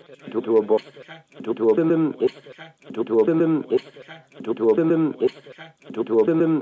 to a book, to a film, to a film, to a film, to a film,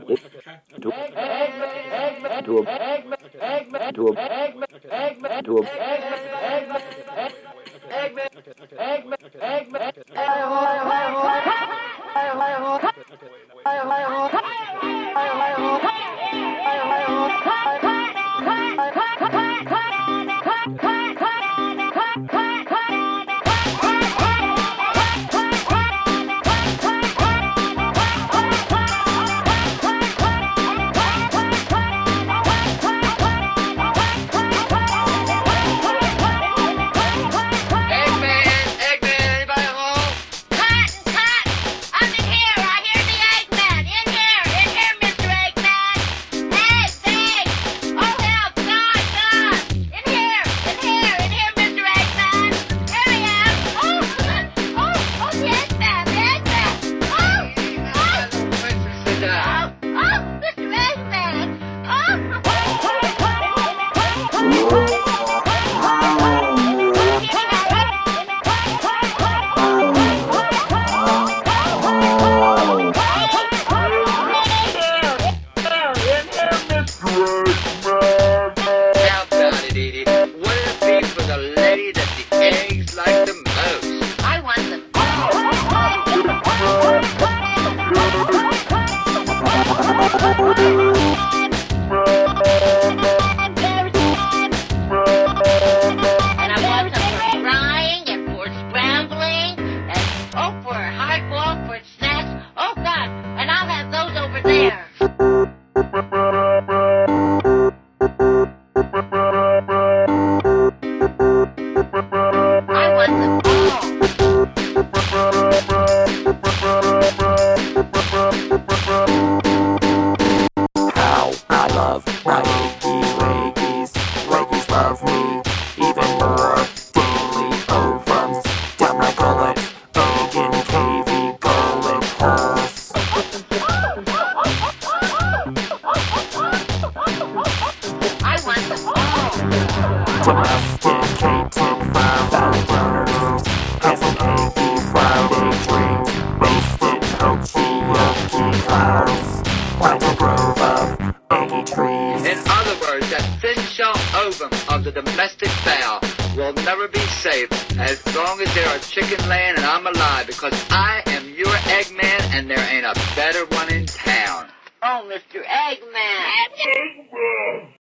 In other words, that thin-shell ovum of the domestic fowl will never be safe as long as there are chicken laying and I'm alive, because I am your Eggman and there ain't a better one in town. Oh, Mr. Eggman.